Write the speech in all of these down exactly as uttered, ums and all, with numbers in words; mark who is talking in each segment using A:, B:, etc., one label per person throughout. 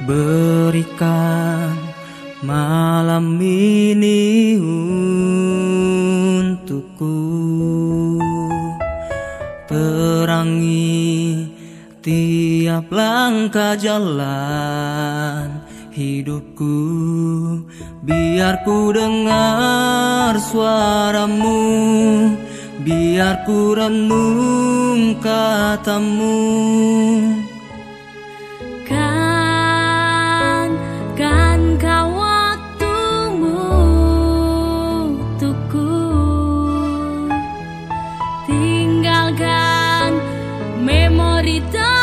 A: Berikan malam ini untukku, terangi tiap langkah jalan hidupku. Biar ku dengar suaramu, biar ku renung katamu.
B: Kan, kan kau waktumu untukku, tinggalkan memori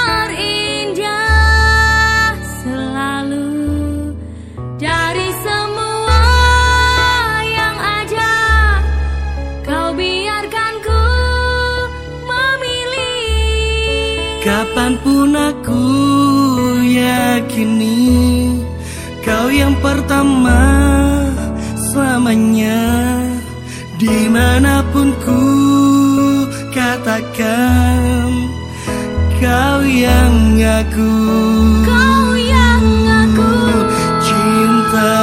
B: terindah selalu dari semua yang ada. Kau biarkan ku memilih.
A: Kapanpun aku yakini kau yang pertama selamanya. Dimanapun ku katakan kau yang aku,
B: Kau yang aku
A: cinta.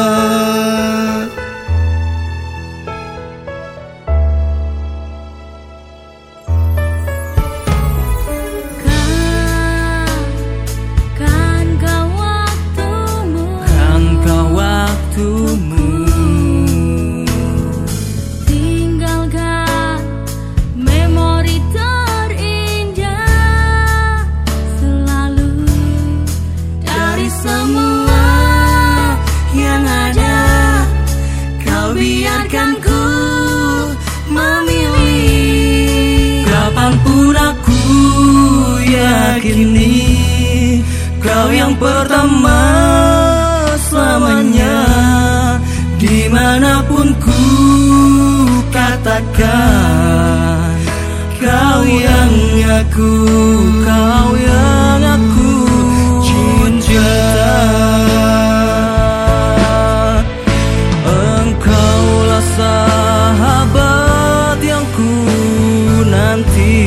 B: Kan, kan kau waktumu,
A: Kan kau waktumu,
B: tinggalkan memori terindah selalu dari semua
A: yang ada. Kau biarkan ku memilih. Kapanpun aku yakini kau yang pertama selamanya. Dimanapun ku katakan kau yang aku, kau yang aku cinta. Engkaulah sahabat yang ku nanti.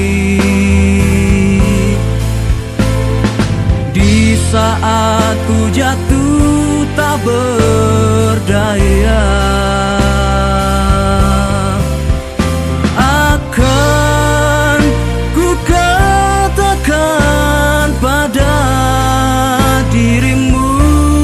A: Di saat ku jatuh tak berdaya, akan ku katakan pada dirimu,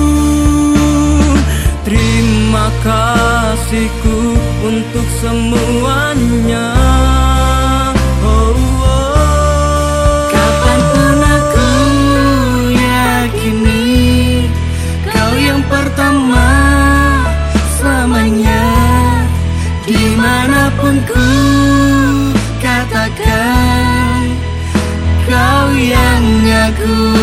A: terima kasihku untuk semuanya. Oh, oh. Kapanpun aku yakini kau yang pertama selamanya. Dimanapun ku katakan kau yang aku.